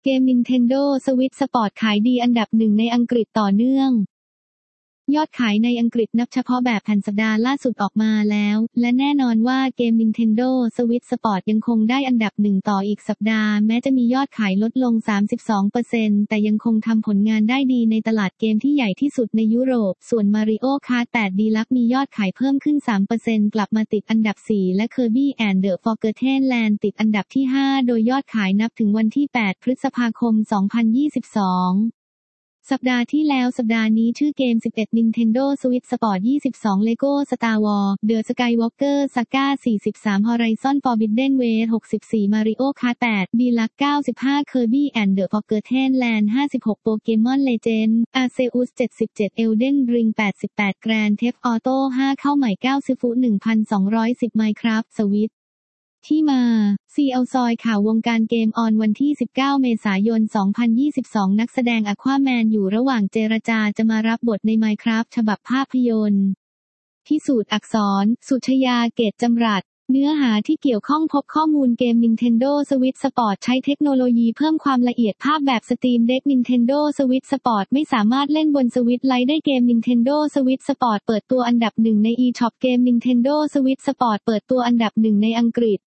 เกม Nintendo Switch Sport ขายดีอันดับหนึ่งในอังกฤษต่อเนื่องยอดขายในอังกฤษนับเฉพาะแบบแผ่นสัปดาห์ล่าสุดออกมาแล้วและแน่นอนว่าเกม Nintendo Switch Sport ยังคงได้อันดับหนึ่งต่ออีกสัปดาห์แม้จะมียอดขายลดลง 32% แต่ยังคงทำผลงานได้ดีในตลาดเกมที่ใหญ่ที่สุดในยุโรปส่วน Mario Kart 8 Deluxe มียอดขายเพิ่มขึ้น 3% กลับมาติดอันดับ 4 และ Kirby and the Forgotten Land ติดอันดับที่ 5 โดยยอดขายนับถึงวันที่ 8 พฤษภาคม 2022สัปดาห์ที่แล้วสัปดาห์นี้ชื่อเกม 11 Nintendo Switch Sport 22 Lego Star Wars The Skywalker Saga 43 Horizon Forbidden West 64 Mario Kart 8 Deluxe 95 Kirby and the Forgotten Land 56 Pokemon Legends Arceus 77 Elden Ring 88 Grand Theft Auto 5 เข้าใหม่9 Sifu 1210 Minecraft Switchที่มาซีเอาซอยข่าววงการเกมออนวันที่ 19 เมษายน 2022 นักแสดงอควาแมนอยู่ระหว่างเจรจาจะมารับบทใน Minecraft ฉบับภาพยนตร์พิสูจน์อักษรสุชยาเกตจำรัดเนื้อหาที่เกี่ยวข้องพบข้อมูลเกม Nintendo Switch Sport ใช้เทคโนโลยีเพิ่มความละเอียดภาพแบบ Steam Deck Nintendo Switch Sport ไม่สามารถเล่นบน Switch Lite ได้เกม Nintendo Switch Sport เปิดตัวอันดับหนึ่งใน eShop เกม Nintendo Switch Sport เปิดตัวอันดับหนึ่งในอังกฤษ